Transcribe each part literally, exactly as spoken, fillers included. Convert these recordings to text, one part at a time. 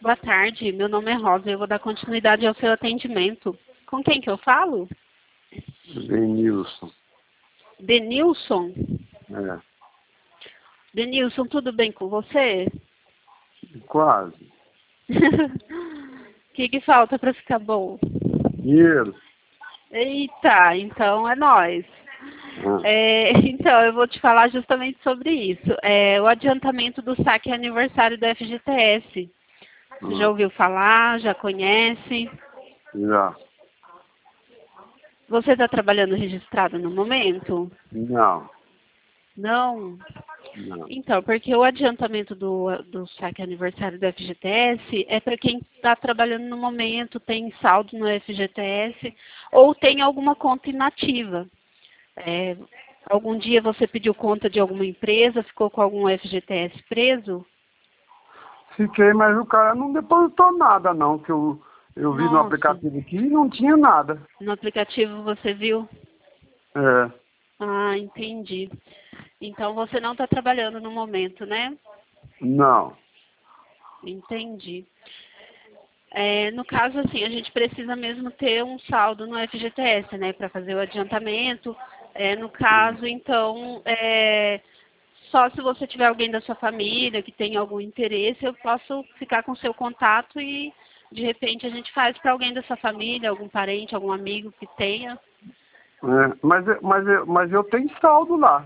Boa tarde, meu nome é Rosa e eu vou dar continuidade ao seu atendimento. Com quem que eu falo? Denilson. Denilson? É. Denilson, tudo bem com você? Quase. O que que falta para ficar bom? Dinheiro. Eita, então é nóis. Ah. É, então, eu vou te falar justamente sobre isso. É, o adiantamento do saque aniversário do F G T S. Você já Ah. ouviu falar? Já conhece? Já. Você está trabalhando registrado no momento? Não. Não? Não. Então, porque o adiantamento do, do saque aniversário do F G T S é para quem está trabalhando no momento, tem saldo no F G T S ou tem alguma conta inativa. É, algum dia você pediu conta de alguma empresa, ficou com algum F G T S preso? Fiquei, mas o cara não depositou nada não, que eu, eu vi no Nossa, aplicativo aqui e não tinha nada. no aplicativo você viu? É. Ah, entendi. Então você não está trabalhando no momento, né? Não. Entendi. É, no caso, assim, a gente precisa mesmo ter um saldo no F G T S, né, para fazer o adiantamento. É, no caso, então, é, só se você tiver alguém da sua família que tenha algum interesse, eu posso ficar com o seu contato e, de repente, a gente faz para alguém da sua família, algum parente, algum amigo que tenha. É. Mas, eu- mas, eu- mas eu tenho saldo lá.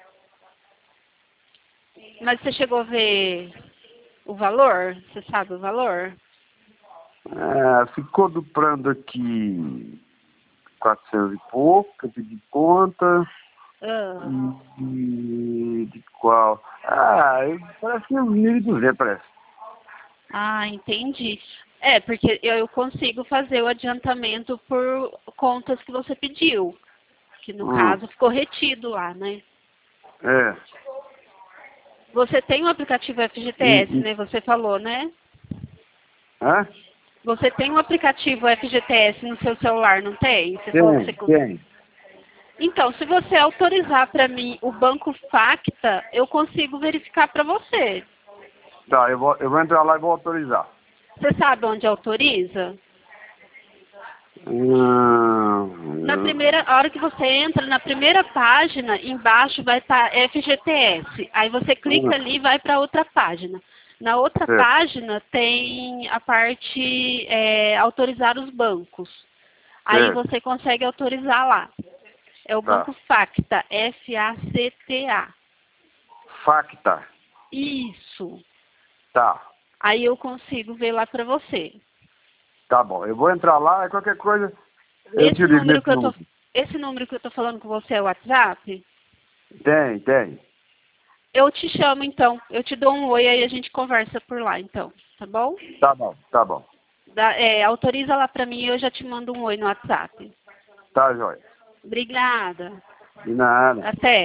Mas você chegou a ver o valor? Você sabe o valor? É, ficou duprando aqui quatrocentos e pouco, que eu pedi conta. Ah. E de qual? Ah, parece que uns mil e duzentos, parece. Ah, entendi. É, porque eu consigo fazer o adiantamento por contas que você pediu, que no Hum, caso ficou retido lá, né? é. Você tem o aplicativo F G T E, S, e, né? Você falou, né? hã? Você tem o aplicativo F G T S no seu celular, não tem? Você falou que Tem, você... cons- tem. Então, se você autorizar para mim o Banco Facta, eu consigo verificar para você. Tá, eu vou, eu vou entrar lá e vou autorizar. Você sabe onde autoriza? Hum, Na primeira, a hora que você entra, na primeira página, embaixo vai estar F G T S. Aí você clica hum, ali e vai para outra página. Na outra certo. página tem a parte é, autorizar os bancos. Aí Certo. você consegue autorizar lá. É o Tá. Banco Facta, F A C T A. Facta. Isso. Tá. Aí eu consigo ver lá para você. Tá bom. Eu vou entrar lá e qualquer coisa eu te Esse ligo número nesse que eu tô, número. esse número que eu tô falando com você é o WhatsApp? Tem, tem. Eu te chamo então, eu te dou um oi aí a gente conversa por lá então, tá bom? Tá bom, tá bom. Dá- é, autoriza lá pra mim e eu já te mando um oi no WhatsApp. Tá, jóia. Obrigada. De nada. Até.